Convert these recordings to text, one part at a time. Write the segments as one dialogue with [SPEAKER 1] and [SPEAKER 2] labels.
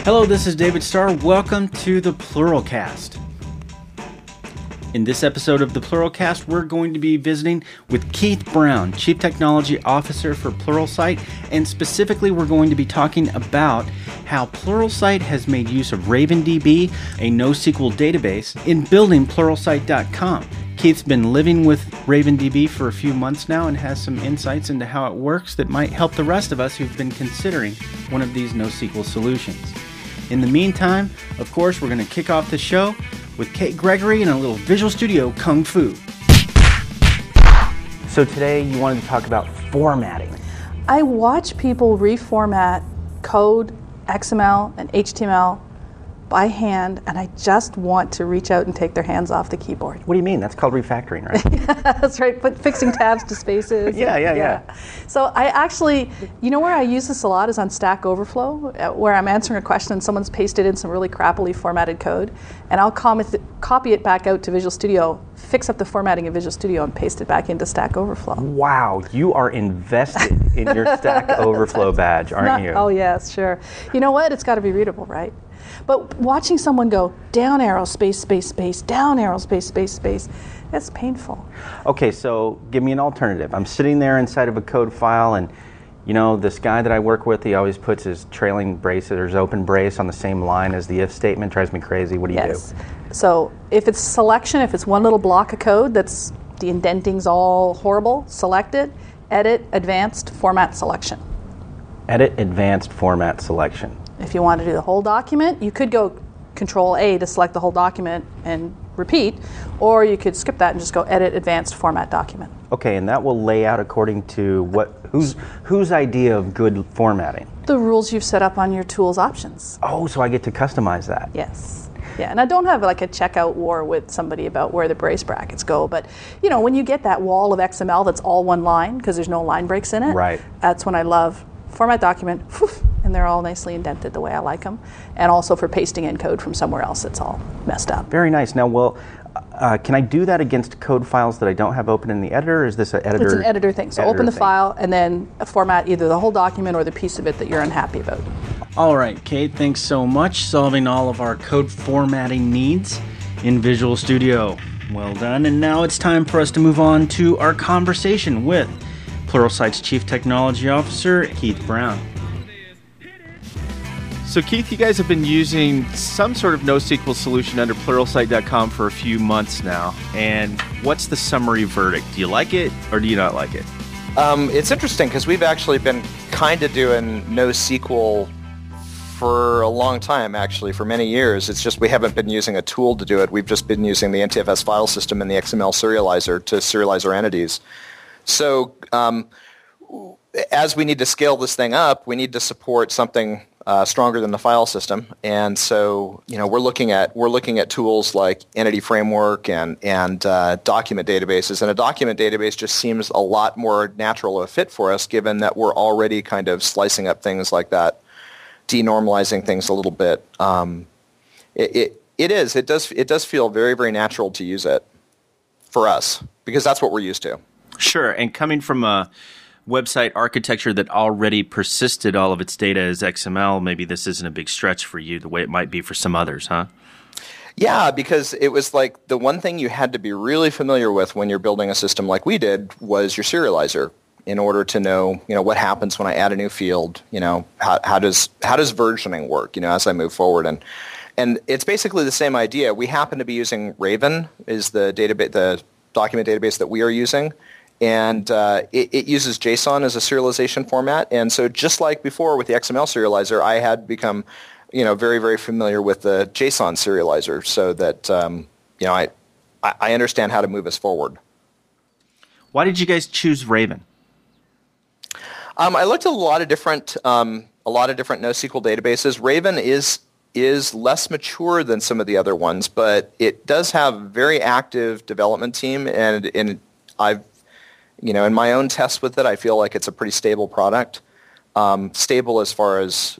[SPEAKER 1] Hello, this is David Starr. Welcome to the Pluralcast. In this episode of the Pluralcast, we're going to be visiting with Keith Brown, Chief Technology Officer for Pluralsight, and specifically we're going to be talking about how Pluralsight has made use of RavenDB, a NoSQL database, in building Pluralsight.com. Keith's been living with RavenDB for a few months now and has some insights into how it works that might help the rest of us who've been considering one of these NoSQL solutions. In the meantime, of course, we're going to kick off the show with Kate Gregory and a little Visual Studio Kung Fu. So today you wanted to talk about formatting.
[SPEAKER 2] I watch people reformat code, XML, and HTML by hand, and I just want to reach out and take their hands off the keyboard.
[SPEAKER 1] What do you mean? That's called refactoring, right?
[SPEAKER 2] That's right, fixing tabs to spaces.
[SPEAKER 1] Yeah.
[SPEAKER 2] So I actually, you know where I use this a lot is on Stack Overflow, where I'm answering a question and someone's pasted in some really crappily formatted code, and I'll copy it back out to Visual Studio, fix up the formatting in Visual Studio, and paste it back into Stack Overflow.
[SPEAKER 1] Wow, you are invested in your Stack Overflow badge, aren't you?
[SPEAKER 2] Oh, yes, sure. You know what? It's got to be readable, right? But watching someone go down arrow, space, space, space, down arrow, space, space, space, that's painful.
[SPEAKER 1] Okay, so give me an alternative. I'm sitting there inside of a code file, and you know, this guy that I work with, he always puts his trailing brace or his open brace on the same line as the if statement. Drives me crazy. What do you do?
[SPEAKER 2] So if it's selection, if it's one little block of code that's the indenting's all horrible, select it, edit, advanced, format selection.
[SPEAKER 1] Edit, advanced, format selection.
[SPEAKER 2] If you want to do the whole document, you could go Control A to select the whole document and repeat, or you could skip that and just go Edit, Advanced, Format Document.
[SPEAKER 1] Okay, and that will lay out according to whose idea of good formatting?
[SPEAKER 2] The rules you've set up on your tools options.
[SPEAKER 1] Oh, so I get to customize that.
[SPEAKER 2] Yes. Yeah, and I don't have like a checkout war with somebody about where the brace brackets go, but you know, when you get that wall of XML that's all one line because there's no line breaks in it,
[SPEAKER 1] right. That's
[SPEAKER 2] when I love format document, and they're all nicely indented the way I like them, and also for pasting in code from somewhere else it's all messed up.
[SPEAKER 1] Very nice. Now, can I do that against code files that I don't have open in the editor, or is this an editor?
[SPEAKER 2] It's an editor thing. So open the file and then format either the whole document or the piece of it that you're unhappy about. All right, Kate, thanks so much. Solving all of our code formatting needs in Visual Studio. Well done. And now it's time for us to move on to our conversation with Pluralsight's Chief Technology Officer, Keith Brown.
[SPEAKER 3] So Keith, you guys have been using some sort of NoSQL solution under Pluralsight.com for a few months now. And what's the summary verdict? Do you like it or do you not like it?
[SPEAKER 4] It's interesting because we've actually been kind of doing NoSQL for a long time, actually, for many years. It's just we haven't been using a tool to do it. We've just been using the NTFS file system and the XML serializer to serialize our entities. So as we need to scale this thing up, we need to support something stronger than the file system, and so we're looking at tools like Entity Framework and document databases. And a document database just seems a lot more natural of a fit for us, given that we're already kind of slicing up things like that, denormalizing things a little bit. It does feel very, very natural to use it for us because that's what we're used to.
[SPEAKER 3] Sure, and coming from a website architecture that already persisted all of its data as XML, maybe this isn't a big stretch for you the way it might be for some others, huh?
[SPEAKER 4] Yeah, because it was like the one thing you had to be really familiar with when you're building a system like we did was your serializer in order to know, what happens when I add a new field, how does versioning work, as I move forward. And it's basically the same idea. We happen to be using Raven is the document database that we are using. And it uses JSON as a serialization format. And so just like before with the XML serializer, I had become, very, very familiar with the JSON serializer so that, I understand how to move us forward.
[SPEAKER 3] Why did you guys choose Raven?
[SPEAKER 4] I looked at a lot of different NoSQL databases. Raven is less mature than some of the other ones, but it does have a very active development team, and I've in my own tests with it, I feel like it's a pretty stable product. Stable as far as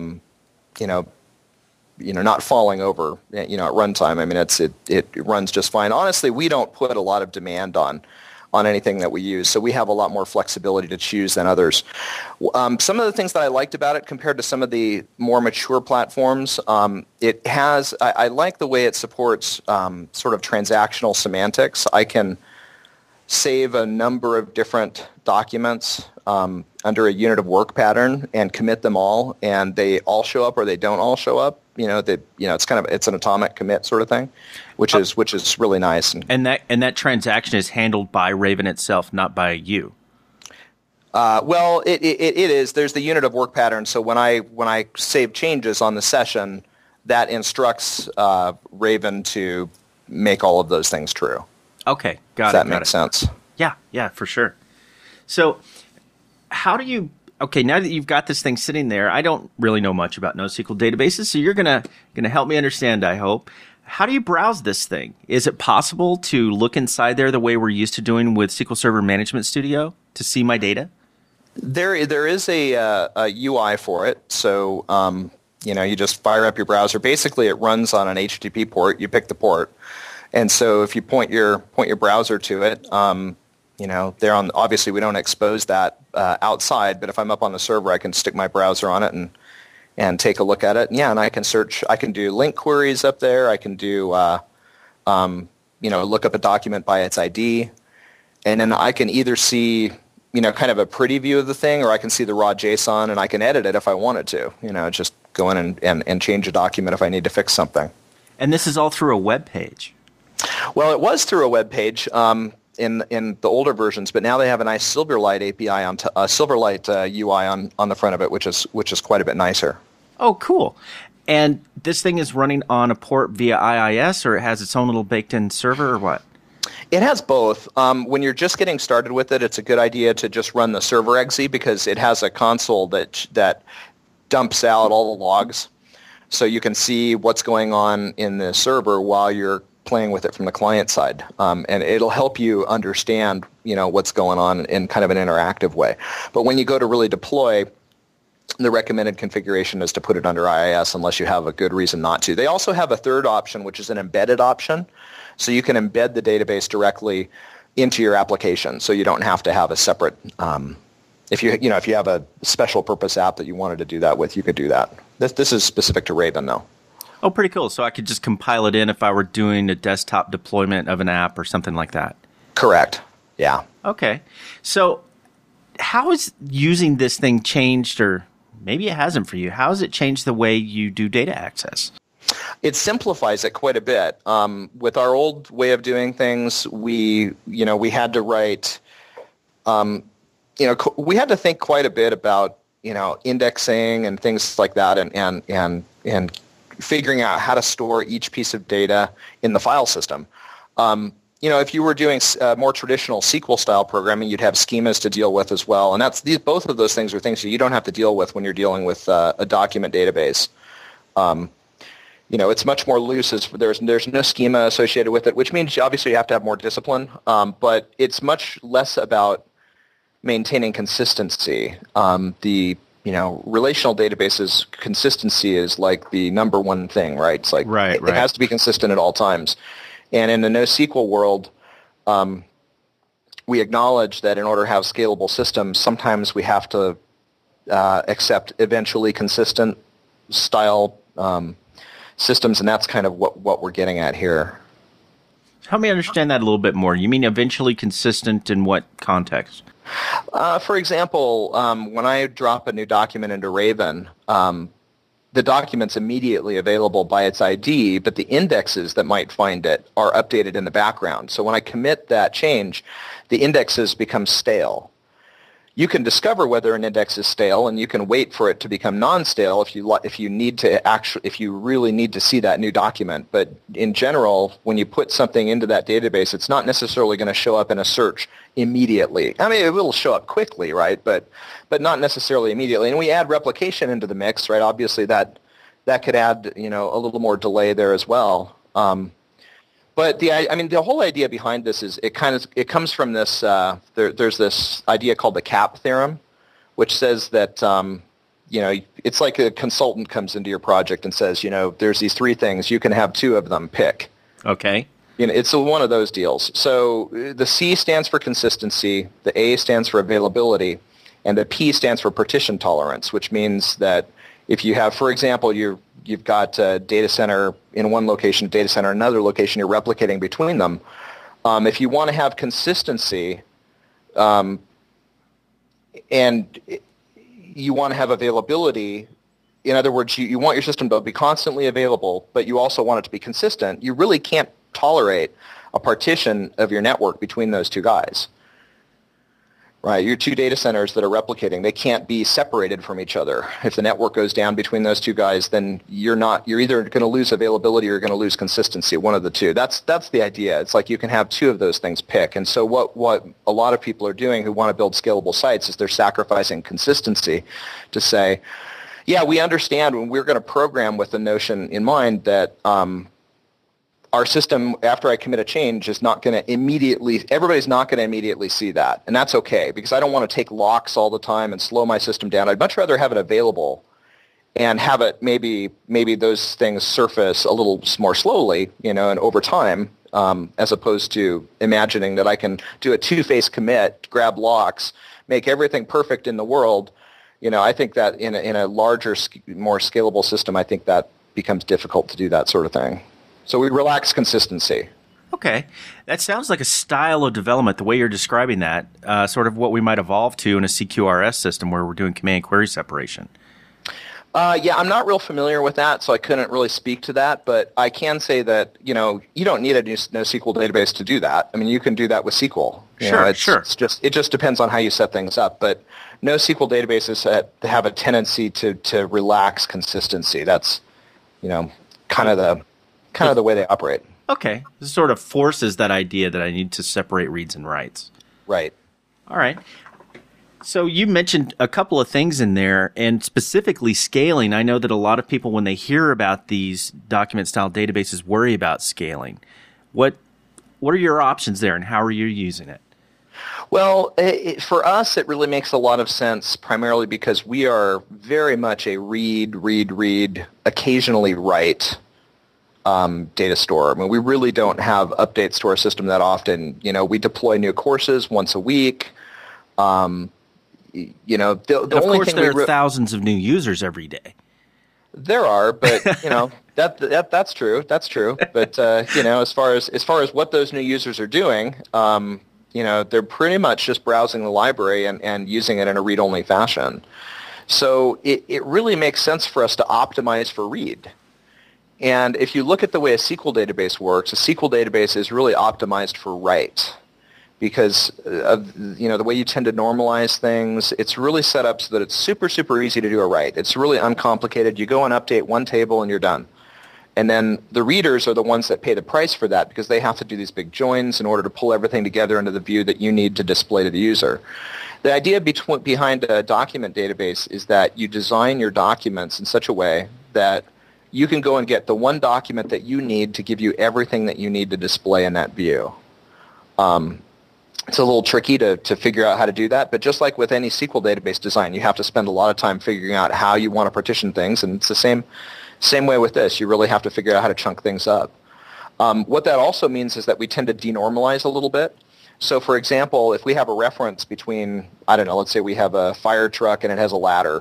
[SPEAKER 4] not falling over. At runtime. I mean, it runs just fine. Honestly, we don't put a lot of demand on on anything that we use. So we have a lot more flexibility to choose than others. Some of the things that I liked about it compared to some of the more mature platforms, it has, I like the way it supports sort of transactional semantics. I can save a number of different documents under a unit of work pattern and commit them all, and they all show up or they don't all show up. It's an atomic commit sort of thing, which is really nice.
[SPEAKER 3] And that transaction is handled by Raven itself, not by you.
[SPEAKER 4] Well, it is. There's the unit of work pattern. So when I save changes on the session, that instructs Raven to make all of those things true.
[SPEAKER 3] Okay, got it.
[SPEAKER 4] Does that make sense?
[SPEAKER 3] Yeah, for sure. So how do you? Okay, now that you've got this thing sitting there, I don't really know much about NoSQL databases, so you're gonna help me understand, I hope. How do you browse this thing? Is it possible to look inside there the way we're used to doing with SQL Server Management Studio to see my data?
[SPEAKER 4] There is a UI for it. So you just fire up your browser. Basically, it runs on an HTTP port. You pick the port, and so if you point your browser to it. Obviously we don't expose that outside, but if I'm up on the server, I can stick my browser on it and take a look at it. And I can search. I can do link queries up there. I can do look up a document by its ID, and then I can either see kind of a pretty view of the thing, or I can see the raw JSON, and I can edit it if I wanted to. Just go in and change a document if I need to fix something.
[SPEAKER 3] And this is all through a web page.
[SPEAKER 4] Well, it was through a web page. In the older versions, but now they have a nice Silverlight API on Silverlight UI on the front of it, which is quite a bit nicer.
[SPEAKER 3] Oh, cool! And this thing is running on a port via IIS, or it has its own little baked-in server, or what?
[SPEAKER 4] It has both. When you're just getting started with it, it's a good idea to just run the server exe because it has a console that dumps out all the logs, so you can see what's going on in the server while you're playing with it from the client side, and it'll help you understand, what's going on in kind of an interactive way. But when you go to really deploy, the recommended configuration is to put it under IIS unless you have a good reason not to. They also have a third option, which is an embedded option, so you can embed the database directly into your application, so you don't have to have a separate. If you have a special purpose app that you wanted to do that with, you could do that. This is specific to Raven, though.
[SPEAKER 3] Oh, pretty cool. So I could just compile it in if I were doing a desktop deployment of an app or something like that.
[SPEAKER 4] Correct. Yeah.
[SPEAKER 3] Okay. So how has using this thing changed, or maybe it hasn't for you, how has it changed the way you do data access?
[SPEAKER 4] It simplifies it quite a bit. With our old way of doing things, we had to write, we had to think quite a bit about, indexing and things like that, and figuring out how to store each piece of data in the file system. If you were doing more traditional SQL style programming, you'd have schemas to deal with as well. And both of those things are things that you don't have to deal with when you're dealing with a document database. It's much more loose. There's no schema associated with it, which means obviously you have to have more discipline. But it's much less about maintaining consistency. Relational databases, consistency is like the number one thing, right? It's like
[SPEAKER 3] right.
[SPEAKER 4] It has to be consistent at all times. And in the NoSQL world, we acknowledge that in order to have scalable systems, sometimes we have to accept eventually consistent style systems, and that's kind of what we're getting at here.
[SPEAKER 3] Help me understand that a little bit more. You mean eventually consistent in what context?
[SPEAKER 4] For example, when I drop a new document into Raven, the document's immediately available by its ID, but the indexes that might find it are updated in the background. So when I commit that change, the indexes become stale. You can discover whether an index is stale, and you can wait for it to become non-stale if you really need to see that new document. But in general, when you put something into that database, it's not necessarily going to show up in a search immediately. I mean, it will show up quickly, right? But not necessarily immediately. And we add replication into the mix, right? Obviously, that could add a little more delay there as well. But the whole idea behind this is it comes from this. There's this idea called the CAP theorem, which says that it's like a consultant comes into your project and says, there's these three things, you can have two of them, pick.
[SPEAKER 3] Okay.
[SPEAKER 4] It's one of those deals. So the C stands for consistency, the A stands for availability, and the P stands for partition tolerance, which means that if you have, for example, you've got a data center in one location, data center in another location, you're replicating between them. If you want to have consistency and you want to have availability, in other words, you want your system to be constantly available, but you also want it to be consistent, you really can't tolerate a partition of your network between those two guys. Right, your two data centers that are replicating, they can't be separated from each other. If the network goes down between those two guys, then you're either going to lose availability or you're going to lose consistency, one of the two. That's the idea. It's like you can have two of those things pick. And so what a lot of people are doing who want to build scalable sites is they're sacrificing consistency to say, yeah, we understand when we're going to program with the notion in mind that our system, after I commit a change, is not going to everybody's not going to immediately see that. And that's okay, because I don't want to take locks all the time and slow my system down. I'd much rather have it available and have it maybe those things surface a little more slowly, and over time, as opposed to imagining that I can do a two-phase commit, grab locks, make everything perfect in the world. I think that in a larger, more scalable system, I think that becomes difficult to do that sort of thing. So we relax consistency.
[SPEAKER 3] Okay. That sounds like a style of development, the way you're describing that, sort of what we might evolve to in a CQRS system where we're doing command query separation.
[SPEAKER 4] Yeah, I'm not real familiar with that, so I couldn't really speak to that. But I can say that, you don't need a NoSQL database to do that. I mean, you can do that with SQL.
[SPEAKER 3] Sure.
[SPEAKER 4] It just depends on how you set things up. But NoSQL databases have a tendency to relax consistency. That's, kind of the way they operate.
[SPEAKER 3] Okay. This sort of forces that idea that I need to separate reads and writes.
[SPEAKER 4] Right.
[SPEAKER 3] All right. So you mentioned a couple of things in there, and specifically scaling. I know that a lot of people, when they hear about these document-style databases, worry about scaling. What are your options there, and how are you using it?
[SPEAKER 4] Well, for us, it really makes a lot of sense, primarily because we are very much a read, occasionally write data store. I mean, we really don't have updates to our system that often. We deploy new courses once a week. The
[SPEAKER 3] of
[SPEAKER 4] only
[SPEAKER 3] course,
[SPEAKER 4] thing
[SPEAKER 3] there are thousands of new users every day.
[SPEAKER 4] There are, but that's true. That's true. But as far as what those new users are doing, they're pretty much just browsing the library and using it in a read-only fashion. So it really makes sense for us to optimize for read. And if you look at the way a SQL database works, a SQL database is really optimized for write, because of the way you tend to normalize things. It's really set up so that it's super, super easy to do a write. It's really uncomplicated. You go and update one table and you're done. And then the readers are the ones that pay the price for that, because they have to do these big joins in order to pull everything together into the view that you need to display to the user. The idea behind a document database is that you design your documents in such a way that you can go and get the one document that you need to give you everything that you need to display in that view. It's a little tricky to figure out how to do that, but just like with any SQL database design, you have to spend a lot of time figuring out how you want to partition things, and it's the same way with this. You really have to figure out how to chunk things up. What that also means is that we tend to denormalize a little bit. So, for example, if we have a reference between, let's say we have a fire truck and it has a ladder,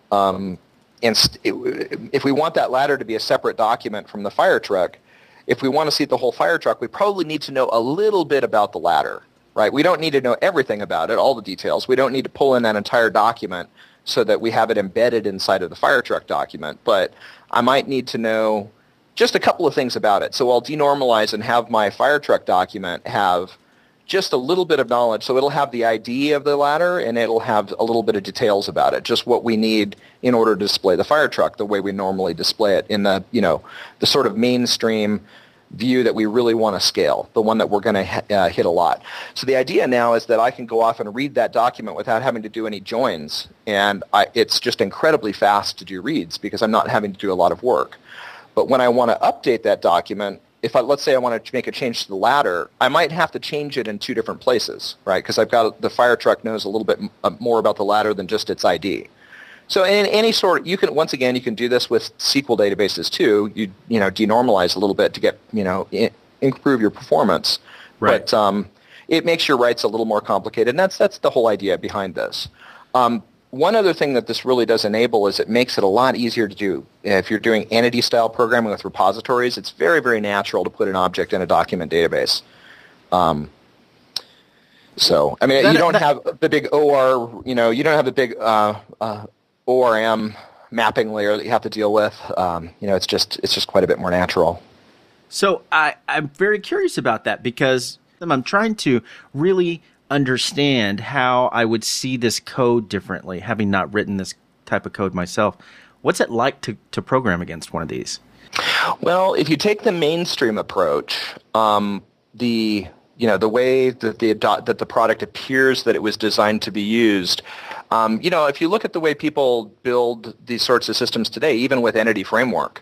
[SPEAKER 4] if we want that ladder to be a separate document from the fire truck, if we want to see the whole fire truck, we probably need to know a little bit about the ladder, right? We don't need to know everything about it, all the details. We don't need to pull in that entire document so that we have it embedded inside of the fire truck document. But I might need to know just a couple of things about it. So I'll denormalize and have my fire truck document have just a little bit of knowledge. So it'll have the ID of the ladder, and it'll have a little bit of details about it, just what we need in order to display the fire truck the way we normally display it in the sort of mainstream view that we really want to scale, the one that we're going to hit a lot. So the idea now is that I can go off and read that document without having to do any joins, and it's just incredibly fast to do reads because I'm not having to do a lot of work. But when I want to update that document, let's say I want to make a change to the ladder, I might have to change it in two different places, right? Because the fire truck knows a little bit more about the ladder than just its ID. So in any sort, you can do this with SQL databases too. You denormalize a little bit to get improve your performance.
[SPEAKER 3] Right.
[SPEAKER 4] But it makes your writes a little more complicated, and that's the whole idea behind this. One other thing that this really does enable is it makes it a lot easier to do. If you're doing entity-style programming with repositories, it's very, very natural to put an object in a document database. So, I mean, you don't have the big OR, you don't have the big ORM mapping layer that you have to deal with. It's just quite a bit more natural.
[SPEAKER 3] So I'm very curious about that because I'm trying to really understand how I would see this code differently, having not written this type of code myself. What's it like to program against one of these?
[SPEAKER 4] Well, if you take the mainstream approach, the way that the product appears that it was designed to be used, if you look at the way people build these sorts of systems today, even with Entity Framework,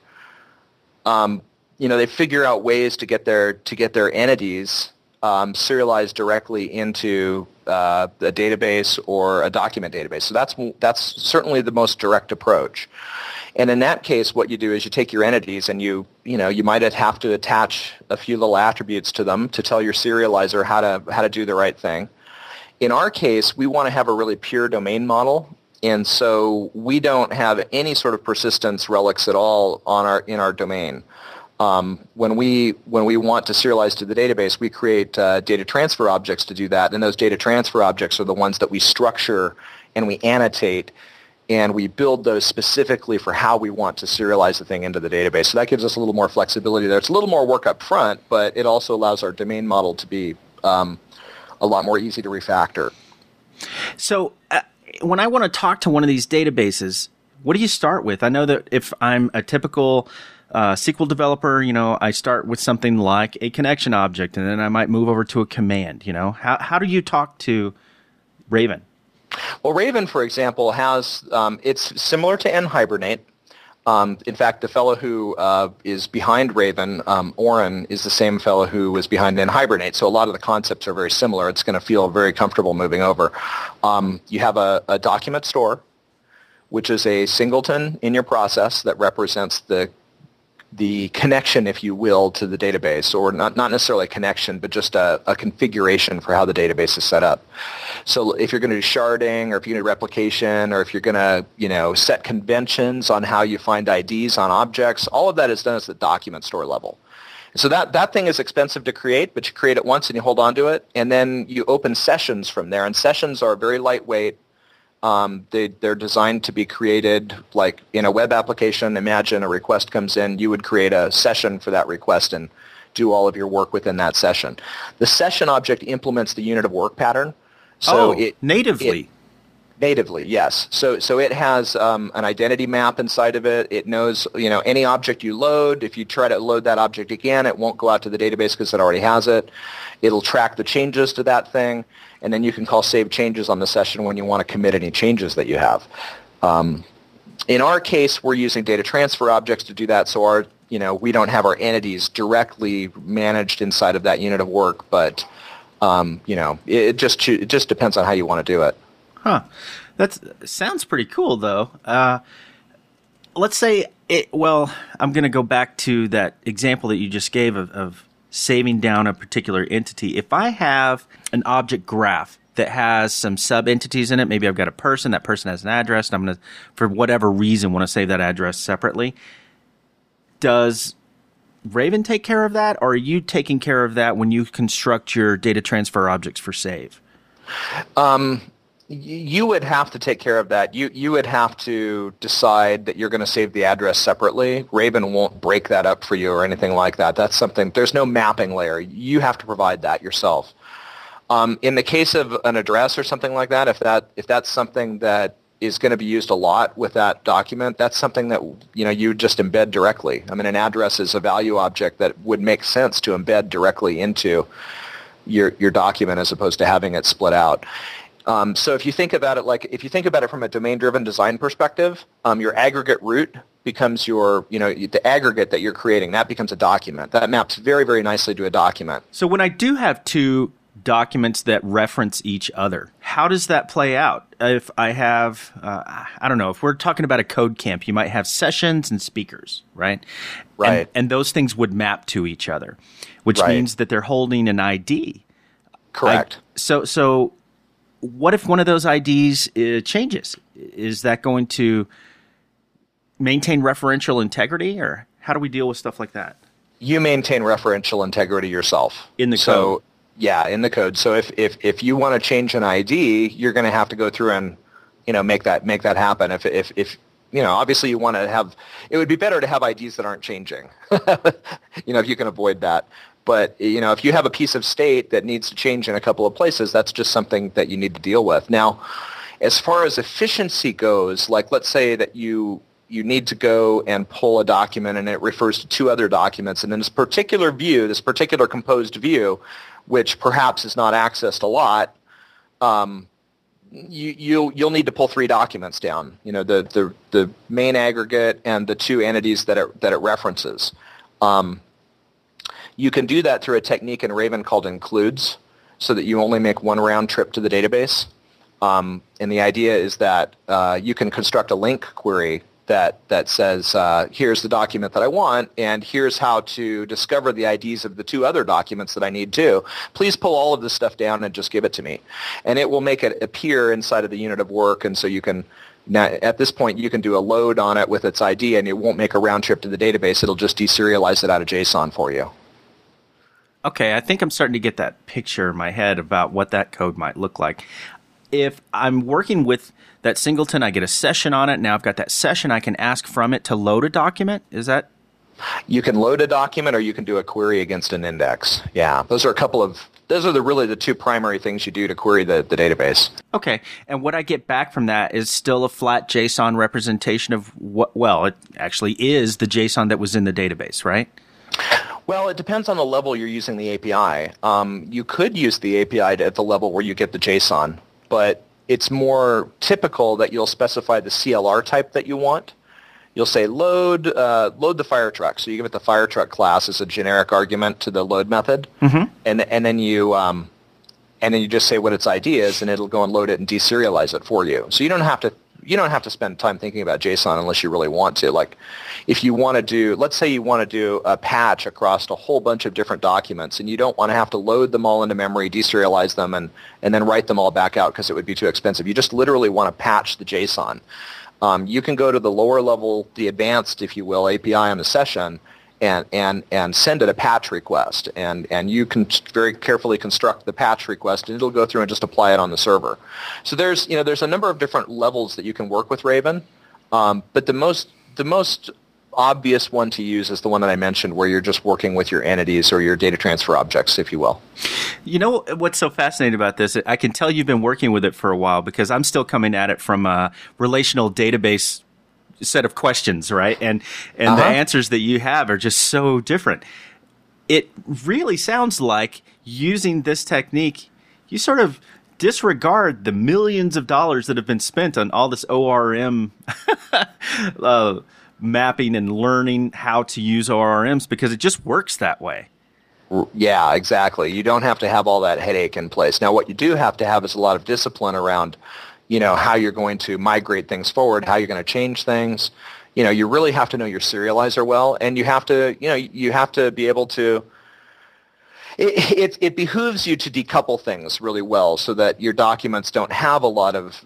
[SPEAKER 4] they figure out ways to get their entities serialized directly into a database or a document database. So that's certainly the most direct approach. And in that case, what you do is you take your entities and you might have to attach a few little attributes to them to tell your serializer how to do the right thing. In our case, we want to have a really pure domain model, and so we don't have any sort of persistence relics at all in our domain. When we want to serialize to the database, we create data transfer objects to do that, and those data transfer objects are the ones that we structure and we annotate, and we build those specifically for how we want to serialize the thing into the database. So that gives us a little more flexibility there. It's a little more work up front, but it also allows our domain model to be a lot more easy to refactor.
[SPEAKER 3] So when I want to talk to one of these databases, what do you start with? I know that if I'm a typical SQL developer, I start with something like a connection object, and then I might move over to a command. How do you talk to Raven?
[SPEAKER 4] Well, Raven, for example, has it's similar to NHibernate. In fact, the fellow who is behind Raven, Oren, is the same fellow who was behind NHibernate. So a lot of the concepts are very similar. It's going to feel very comfortable moving over. You have a document store, which is a singleton in your process that represents the connection, if you will, to the database, or not necessarily a connection, but just a configuration for how the database is set up. So if you're going to do sharding, or if you're going to do replication, or if you're going to, set conventions on how you find IDs on objects, all of that is done at the document store level. So that thing is expensive to create, but you create it once and you hold on to it, and then you open sessions from there, and sessions are very lightweight. They're designed to be created like in a web application. Imagine a request comes in, you would create a session for that request and do all of your work within that session. The session object implements the unit of work pattern. So
[SPEAKER 3] natively?
[SPEAKER 4] Natively, yes. So it has an identity map inside of it. It knows, any object you load. If you try to load that object again, it won't go out to the database because it already has it. It'll track the changes to that thing, and then you can call save changes on the session when you want to commit any changes that you have. In our case, we're using data transfer objects to do that, so we don't have our entities directly managed inside of that unit of work, but it just depends on how you want to do it.
[SPEAKER 3] Huh. That sounds pretty cool, though. Let's say I'm going to go back to that example that you just gave of saving down a particular entity. If I have an object graph that has some sub-entities in it, maybe I've got a person, that person has an address, and I'm going to, for whatever reason, want to save that address separately. Does Raven take care of that, or are you taking care of that when you construct your data transfer objects for save?
[SPEAKER 4] You would have to take care of that. You would have to decide that you're going to save the address separately. Raven won't break that up for you or anything like that. That's something, there's no mapping layer. You have to provide that yourself. In the case of an address or something like that, if that's something that is going to be used a lot with that document, that's something that you just embed directly. I mean, an address is a value object that would make sense to embed directly into your document as opposed to having it split out. So if you think about it from a domain-driven design perspective, your aggregate root becomes the aggregate that you're creating. That becomes a document. That maps very, very nicely to a document.
[SPEAKER 3] So when I do have two documents that reference each other. How does that play out? If I have, I don't know, if we're talking about a code camp, you might have sessions and speakers, right?
[SPEAKER 4] Right.
[SPEAKER 3] And those things would map to each other, which means that they're holding an ID.
[SPEAKER 4] Correct.
[SPEAKER 3] So what if one of those IDs changes? Is that going to maintain referential integrity, or how do we deal with stuff like that?
[SPEAKER 4] You maintain referential integrity yourself.
[SPEAKER 3] In the code.
[SPEAKER 4] Yeah, in the code. So if you want to change an ID, you're going to have to go through and make that happen. If obviously you want to have, it would be better to have IDs that aren't changing. If you can avoid that. But if you have a piece of state that needs to change in a couple of places, that's just something that you need to deal with. Now, as far as efficiency goes, like let's say that you need to go and pull a document and it refers to two other documents, and in this particular view, this particular composed view, which perhaps is not accessed a lot, you'll need to pull three documents down. The main aggregate and the two entities that it references. You can do that through a technique in Raven called includes, so that you only make one round trip to the database. And the idea is that you can construct a link query that says, here's the document that I want, and here's how to discover the IDs of the two other documents that I need too. Please pull all of this stuff down and just give it to me. And it will make it appear inside of the unit of work, and so you can, now at this point, you can do a load on it with its ID, and it won't make a round trip to the database. It'll just deserialize it out of JSON for you.
[SPEAKER 3] Okay, I think I'm starting to get that picture in my head about what that code might look like. If I'm working with that singleton, I get a session on it. Now I've got that session. I can ask from it to load a document. Is that?
[SPEAKER 4] You can load a document, or you can do a query against an index. Yeah, those are really the two primary things you do to query the database.
[SPEAKER 3] Okay, and what I get back from that is still a flat JSON representation of what? Well, it actually is the JSON that was in the database, right?
[SPEAKER 4] Well, it depends on the level you're using the API. You could use the API at the level where you get the JSON, but it's more typical that you'll specify the CLR type that you want. You'll say load the fire truck. So you give it the fire truck class as a generic argument to the load method, and then you just say what its ID is, and it'll go and load it and deserialize it for you. So you don't have to spend time thinking about JSON unless you really want to. Like, if you want to do, let's say you want to do a patch across a whole bunch of different documents, and you don't want to have to load them all into memory, deserialize them, and then write them all back out because it would be too expensive. You just literally want to patch the JSON. You can go to the lower level, the advanced, if you will, API on the session, and send it a patch request, and you can very carefully construct the patch request, and it'll go through and just apply it on the server. So there's a number of different levels that you can work with Raven, but the most obvious one to use is the one that I mentioned, where you're just working with your entities or your data transfer objects, if you will.
[SPEAKER 3] You know what's so fascinating about this? I can tell you've been working with it for a while, because I'm still coming at it from a relational database set of questions, right? And the answers that you have are just so different. It really sounds like using this technique, you sort of disregard the millions of dollars that have been spent on all this ORM mapping and learning how to use ORMs, because it just works that way.
[SPEAKER 4] Yeah, exactly. You don't have to have all that headache in place. Now, what you do have to have is a lot of discipline around how you're going to migrate things forward, how you're going to change things. You really have to know your serializer well, and you have to be able to. It behooves you to decouple things really well, so that your documents don't have a lot of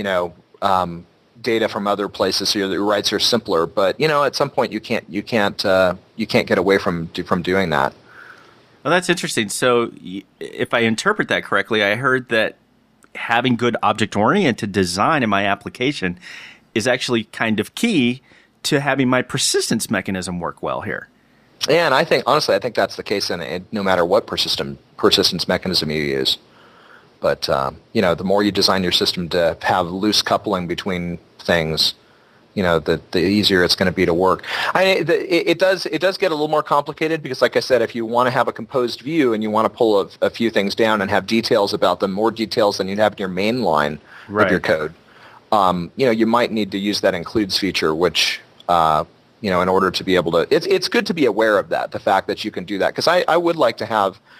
[SPEAKER 4] data from other places, so your writes are simpler. But at some point you can't get away from doing that.
[SPEAKER 3] Well, that's interesting. So, if I interpret that correctly, I heard that having good object-oriented design in my application is actually kind of key to having my persistence mechanism work well here.
[SPEAKER 4] Yeah, and I think that's the case in no matter what persistence mechanism you use. But the more you design your system to have loose coupling between things, the easier it's going to be to work. It does get a little more complicated, because, like I said, if you want to have a composed view and you want to pull a few things down and have details about them, more details than you'd have in your main line of your code, you might need to use that includes feature, which in order to be able to, it's good to be aware of that, the fact that you can do that, because I would like to have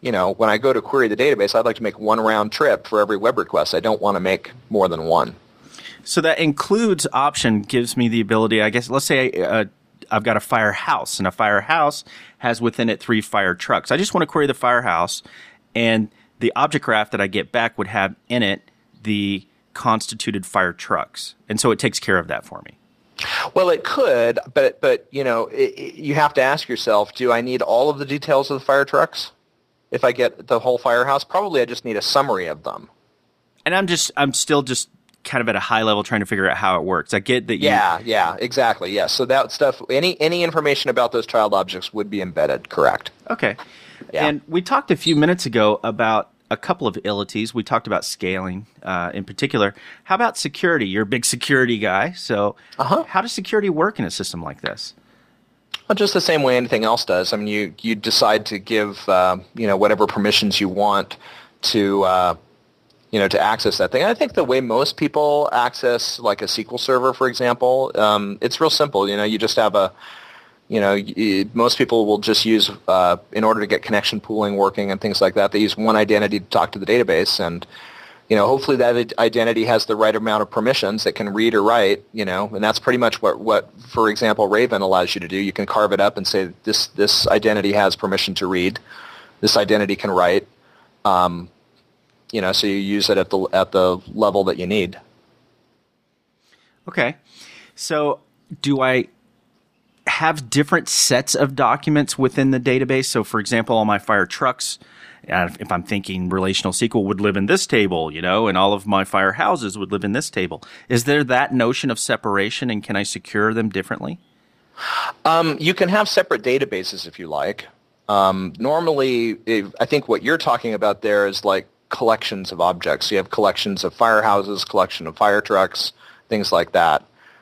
[SPEAKER 4] when I go to query the database, I'd like to make one round trip for every web request. I don't want to make more than one.
[SPEAKER 3] So that includes option gives me the ability, I guess, let's say I've got a firehouse, and a firehouse has within it 3 fire trucks. I just want to query the firehouse, and the object graph that I get back would have in it the constituted fire trucks. And so it takes care of that for me.
[SPEAKER 4] Well, it could, but you have to ask yourself, do I need all of the details of the fire trucks? If I get the whole firehouse, probably I just need a summary of them.
[SPEAKER 3] And I'm still just kind of at a high level trying to figure out how it works. I get that.
[SPEAKER 4] Yeah, exactly. Yes. So that stuff, any information about those child objects would be embedded. Correct.
[SPEAKER 3] Okay.
[SPEAKER 4] Yeah.
[SPEAKER 3] And we talked a few minutes ago about a couple of ilities. We talked about scaling in particular. How about security? You're a big security guy. So how does security work in a system like this?
[SPEAKER 4] Well, just the same way anything else does. I mean, you decide to give whatever permissions you want to to access that thing. I think the way most people access like a SQL server, for example, it's real simple. You just have most people will just use in order to get connection pooling working and things like that. They use one identity to talk to the database, and hopefully that identity has the right amount of permissions that can read or write, and that's pretty much what, for example, Raven allows you to do. You can carve it up and say this identity has permission to read, this identity can write, so you use it at the level that you need.
[SPEAKER 3] Okay. So do I have different sets of documents within the database? So for example, all my fire trucks, if I'm thinking relational SQL, would live in this table, and all of my firehouses would live in this table. Is there that notion of separation, and can I secure them differently?
[SPEAKER 4] You can have separate databases if you like. Normally, I think what you're talking about there is like collections of objects. You have collections of firehouses, collection of fire trucks, things like that.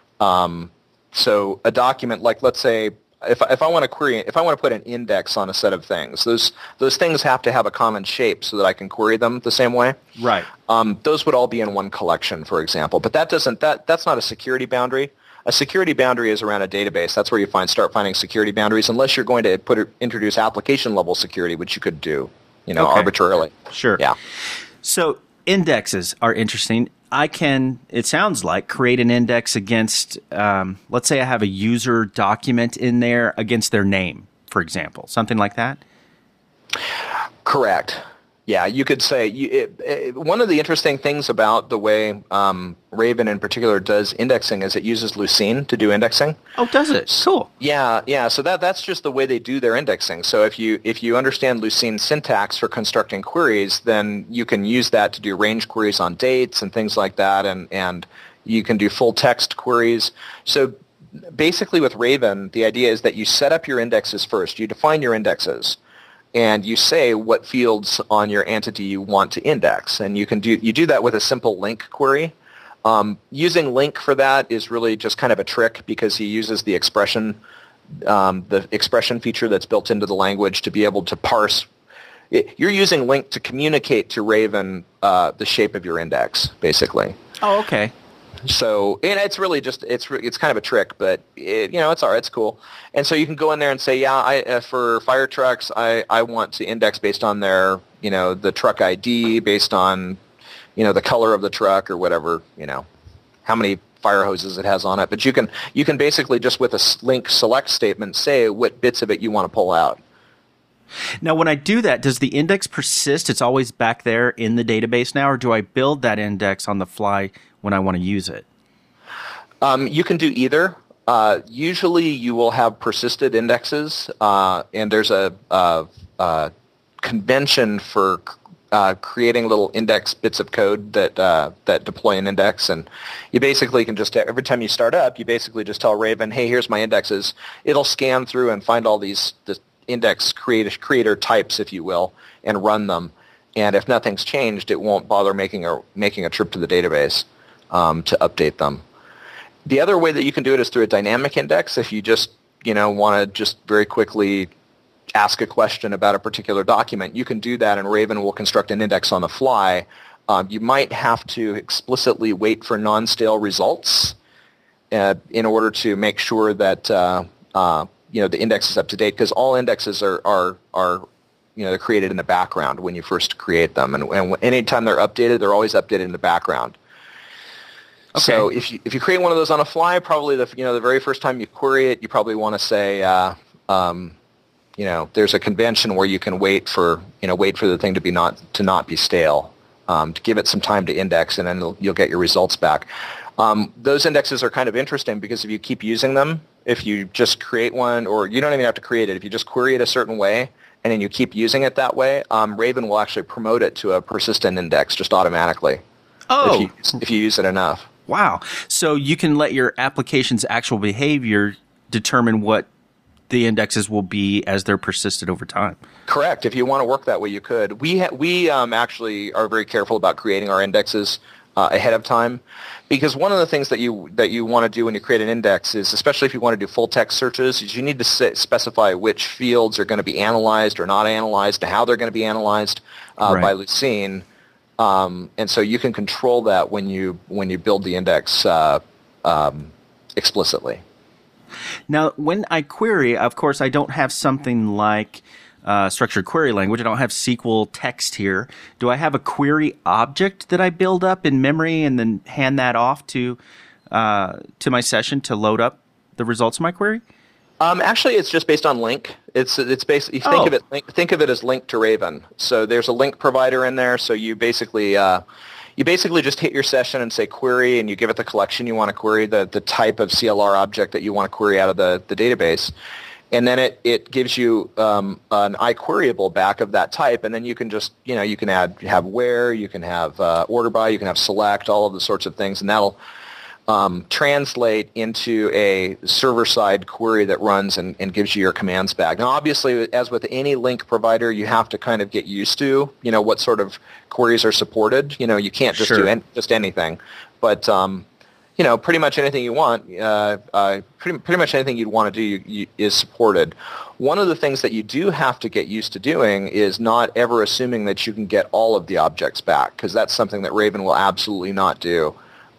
[SPEAKER 4] So a document, like let's say, if I want to query, if I want to put an index on a set of things, those things have to have a common shape so that I can query them the same way.
[SPEAKER 3] Right.
[SPEAKER 4] Those would all be in one collection, for example. But that's not a security boundary. A security boundary is around a database. That's where you start finding security boundaries, unless you're going to introduce application level security, which you could do, arbitrarily.
[SPEAKER 3] Sure.
[SPEAKER 4] Yeah.
[SPEAKER 3] So indexes are interesting. I can, it sounds like, create an index against, let's say I have a user document in there against their name, for example, something like that?
[SPEAKER 4] Correct. Yeah, you could say, one of the interesting things about the way Raven in particular does indexing is it uses Lucene to do indexing.
[SPEAKER 3] Oh, does it? Cool.
[SPEAKER 4] Yeah. So that's just the way they do their indexing. So if you understand Lucene syntax for constructing queries, then you can use that to do range queries on dates and things like that, and you can do full text queries. So basically with Raven, the idea is that you set up your indexes first. You define your indexes, and you say what fields on your entity you want to index. And you do that with a simple link query. Using link for that is really just kind of a trick because he uses the expression feature that's built into the language to be able to parse. You're using link to communicate to Raven the shape of your index, basically.
[SPEAKER 3] Oh, okay.
[SPEAKER 4] So, and it's really just, it's kind of a trick, but it's all right, it's cool. And so you can go in there and say, for fire trucks, I want to index based on their, the truck ID, based on, the color of the truck or whatever, how many fire hoses it has on it. But you can basically just with a link select statement say what bits of it you want to pull out.
[SPEAKER 3] Now, when I do that, does the index persist? It's always back there in the database now, or do I build that index on the fly when I want to use it?
[SPEAKER 4] You can do either. Usually you will have persisted indexes, and there's a convention for creating little index bits of code that deploy an index. And you basically can just, every time you start up, you basically just tell Raven, hey, here's my indexes. It'll scan through and find all the index creator types, if you will, and run them. And if nothing's changed, it won't bother making a trip to the database to update them. The other way that you can do it is through a dynamic index. If you just want to just very quickly ask a question about a particular document, you can do that, and Raven will construct an index on the fly. You might have to explicitly wait for non-stale results in order to make sure that the index is up to date, because all indexes are they're created in the background when you first create them, and anytime they're updated, they're always updated in the background. Okay. So if you create one of those on a fly, probably the very first time you query it, you probably want to say, there's a convention where you can wait for the thing to not be stale, to give it some time to index, and then you'll get your results back. Those indexes are kind of interesting because if you keep using them, if you just create one, or you don't even have to create it, if you just query it a certain way and then you keep using it that way, Raven will actually promote it to a persistent index just automatically.
[SPEAKER 3] Oh,
[SPEAKER 4] if you use it enough.
[SPEAKER 3] Wow. So you can let your application's actual behavior determine what the indexes will be as they're persisted over time.
[SPEAKER 4] Correct. If you want to work that way, you could. We actually are very careful about creating our indexes ahead of time, because one of the things that you want to do when you create an index is, especially if you want to do full text searches, is you need to specify which fields are going to be analyzed or not analyzed, and how they're going to be analyzed by Lucene. And so you can control that when you build the index explicitly.
[SPEAKER 3] Now, when I query, of course, I don't have something like structured query language. I don't have SQL text here. Do I have a query object that I build up in memory and then hand that off to my session to load up the results of my query?
[SPEAKER 4] Actually, it's just based on link. It's basically think of it as linked to Raven. So there's a link provider in there. So you basically just hit your session and say query, and you give it the collection you want to query, the type of CLR object that you want to query out of the database, and then it gives you an iQueryable back of that type, and then you can just you can have where, you can have order by, you can have select, all of the sorts of things, and that'll translate into a server-side query that runs and gives you your commands back. Now, obviously, as with any link provider, you have to kind of get used to, what sort of queries are supported. You can't just do just anything. But, pretty much anything you want, pretty much anything you'd want to do is supported. One of the things that you do have to get used to doing is not ever assuming that you can get all of the objects back, because that's something that Raven will absolutely not do.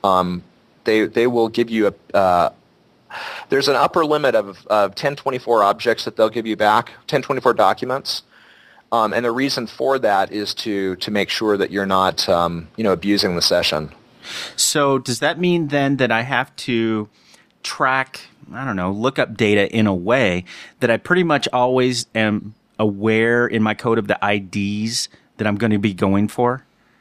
[SPEAKER 4] They will give you there's an upper limit of 1024 objects that they'll give you back, 1024 documents, and the reason for that is to make sure that you're not abusing the session.
[SPEAKER 3] So does that mean then that I have to track, look up data in a way that I pretty much always am aware in my code of the IDs that I'm going to be going for?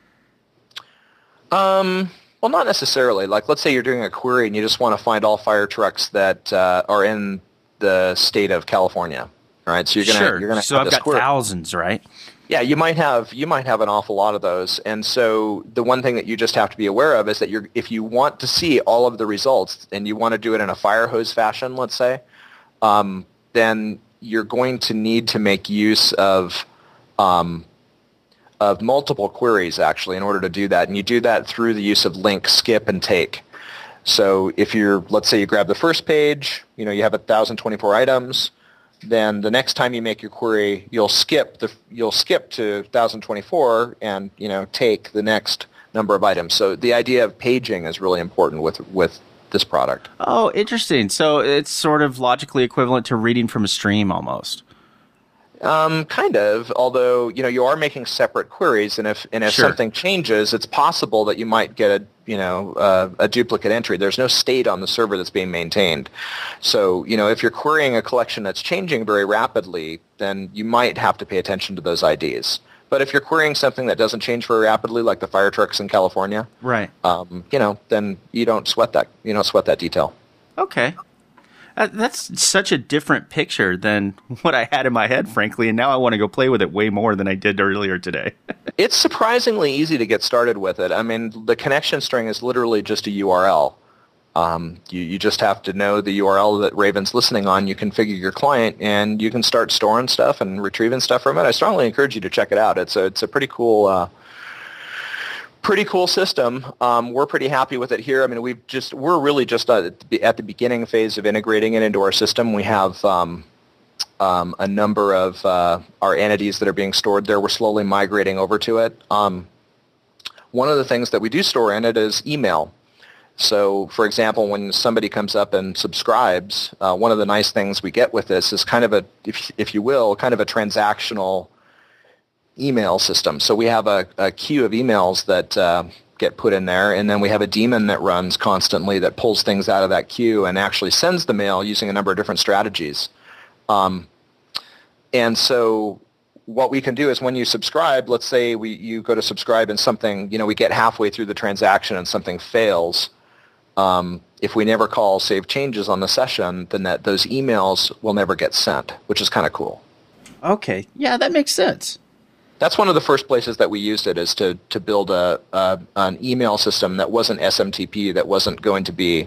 [SPEAKER 4] Well, not necessarily. Like, let's say you're doing a query and you just want to find all fire trucks that are in the state of California, right? So you're gonna
[SPEAKER 3] so I've got thousands, right?
[SPEAKER 4] Yeah, you might have an awful lot of those, and so the one thing that you just have to be aware of is that if you want to see all of the results and you want to do it in a fire hose fashion, let's say, then you're going to need to make use of multiple queries, actually, in order to do that. And you do that through the use of link, skip, and take. So if let's say you grab the first page, you have 1,024 items, then the next time you make your query, you'll skip to 1,024 and, take the next number of items. So the idea of paging is really important with this product.
[SPEAKER 3] Oh, interesting. So it's sort of logically equivalent to reading from a stream almost.
[SPEAKER 4] Kind of, although, you are making separate queries, and if something changes, it's possible that you might get a duplicate entry. There's no state on the server that's being maintained. So, if you're querying a collection that's changing very rapidly, then you might have to pay attention to those IDs. But if you're querying something that doesn't change very rapidly, like the fire trucks in California,
[SPEAKER 3] right?
[SPEAKER 4] Then you don't sweat that. You don't sweat that detail.
[SPEAKER 3] Okay. That's such a different picture than what I had in my head, frankly, and now I want to go play with it way more than I did earlier today.
[SPEAKER 4] It's surprisingly easy to get started with it. I mean, the connection string is literally just a URL. You just have to know the URL that Raven's listening on. You configure your client, and you can start storing stuff and retrieving stuff from it. I strongly encourage you to check it out. It's a pretty cool system. We're pretty happy with it here. I mean, we're really just at the beginning phase of integrating it into our system. We have a number of our entities that are being stored there. We're slowly migrating over to it. One of the things that we do store in it is email. So, for example, when somebody comes up and subscribes, one of the nice things we get with this is kind of if you will, kind of a transactional email system. So we have a queue of emails that get put in there, and then we have a daemon that runs constantly that pulls things out of that queue and actually sends the mail using a number of different strategies. And so what we can do is when you subscribe, let's say you go to subscribe and something, we get halfway through the transaction and something fails. If we never call save changes on the session, then those emails will never get sent, which is kind of cool.
[SPEAKER 1] Okay. Yeah, that makes sense.
[SPEAKER 4] That's one of the first places that we used it, is to build an email system that wasn't SMTP, that wasn't going to be,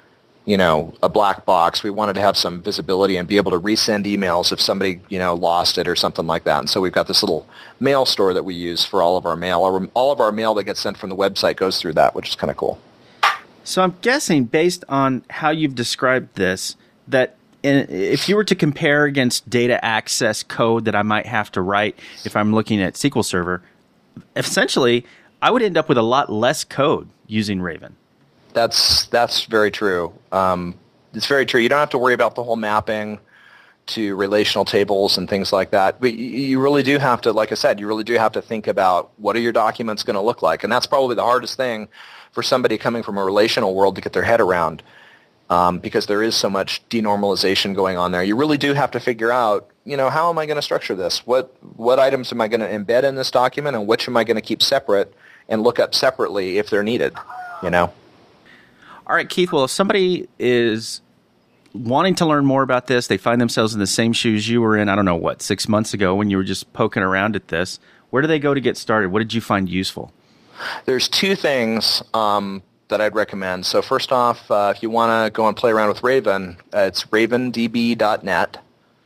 [SPEAKER 4] a black box. We wanted to have some visibility and be able to resend emails if somebody, lost it or something like that. And so we've got this little mail store that we use for all of our mail. All of our mail that gets sent from the website goes through that, which is kind of cool.
[SPEAKER 1] So I'm guessing, based on how you've described this, that if you were to compare against data access code that I might have to write if I'm looking at SQL Server, essentially, I would end up with a lot less code using Raven.
[SPEAKER 4] That's very true. It's very true. You don't have to worry about the whole mapping to relational tables and things like that. But you really do have to, like I said, you really do have to think about what are your documents going to look like. And that's probably the hardest thing for somebody coming from a relational world to get their head around, because there is so much denormalization going on there. You really do have to figure out, how am I going to structure this? What items am I going to embed in this document, and which am I going to keep separate and look up separately if they're needed, All
[SPEAKER 1] right, Keith, well, if somebody is wanting to learn more about this, they find themselves in the same shoes you were in, 6 months ago when you were just poking around at this, where do they go to get started? What did you find useful?
[SPEAKER 4] There's two things that I'd recommend. So first off, if you want to go and play around with Raven, it's ravendb.net.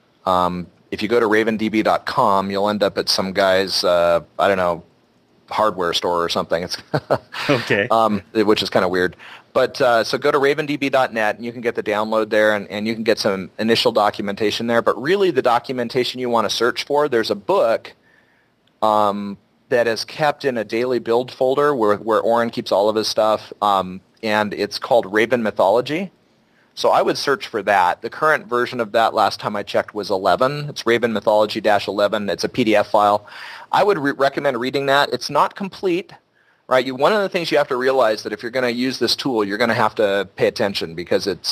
[SPEAKER 4] If you go to ravendb.com, you'll end up at some guy's, hardware store or something. It's
[SPEAKER 1] okay.
[SPEAKER 4] Which is kind of weird. But so go to ravendb.net, and you can get the download there, and you can get some initial documentation there. But really the documentation you want to search for, there's a book that is kept in a daily build folder where Oren keeps all of his stuff, and it's called Raven Mythology. So I would search for that. The current version of that, last time I checked, was 11. It's Raven Mythology-11. It's a PDF file. I would recommend reading that. It's not complete, right? One of the things you have to realize that if you're going to use this tool, you're going to have to pay attention, because it's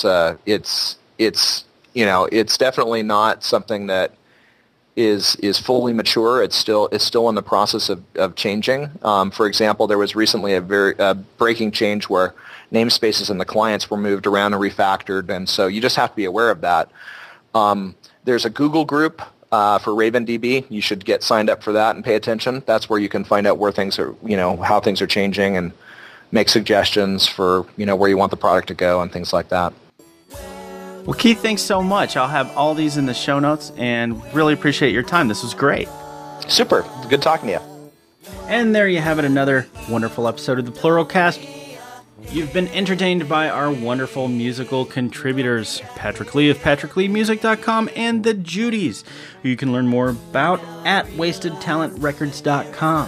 [SPEAKER 4] definitely not something that is fully mature. It's still in the process of changing. For example, there was recently a very breaking change where namespaces in the clients were moved around and refactored, and so you just have to be aware of that. There's a Google group for RavenDB. You should get signed up for that and pay attention. That's where you can find out where things are, how things are changing, and make suggestions for, where you want the product to go and things like that.
[SPEAKER 1] Well, Keith, thanks so much. I'll have all these in the show notes, and really appreciate your time. This was great.
[SPEAKER 4] Super. Good talking to you.
[SPEAKER 1] And there you have it, another wonderful episode of the Pluralcast. You've been entertained by our wonderful musical contributors, Patrick Lee of PatrickLeeMusic.com and the Judys, who you can learn more about at WastedTalentRecords.com.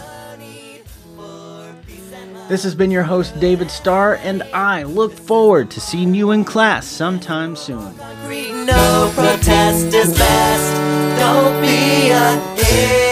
[SPEAKER 1] This has been your host, David Starr, and I look forward to seeing you in class sometime soon.
[SPEAKER 5] No protest is best. Don't be a